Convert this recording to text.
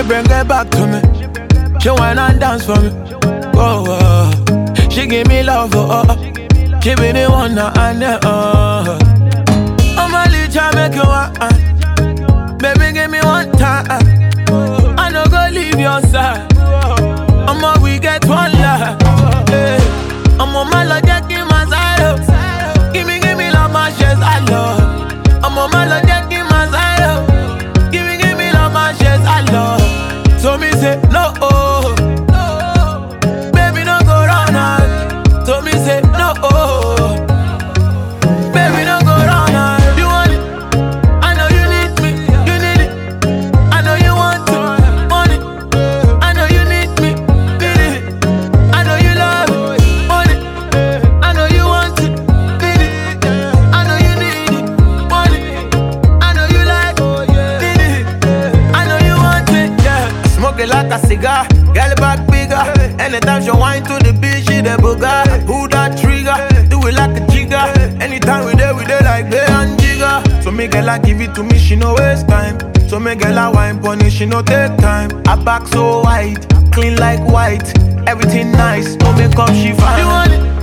bring it back to me. She wine and dance for me. Oh, she give me love, she be the one that I know. I'm a little make you want, baby give me one time. I no go leave your side. I'm a we get one life. I'm on my logic in my side. Give me love, my shares I love. I'm on my logic in my side. Give me love, my shares I love. So me say no, baby no go round her. So me say no, baby no go round her. You want it? I know you need me. You need it. I know you want it. Want it? I know you need me. Need it. I know you love it. Want it? I know you want it. Need it. I know you need it. Want it? I know you like it. Need it. I know you want it. Yeah. Smoke it like a cigar. Girl back bigger. Anytime she whine to the beat, she the booger. Who that trigger? Do it like a jigger. Anytime we there like Bay and Jigger. So me girl I give it to me, she no waste time. So me girl I wine pony, she no take time. Her back so white, clean like white. Everything nice, no makeup, she fine. You want it?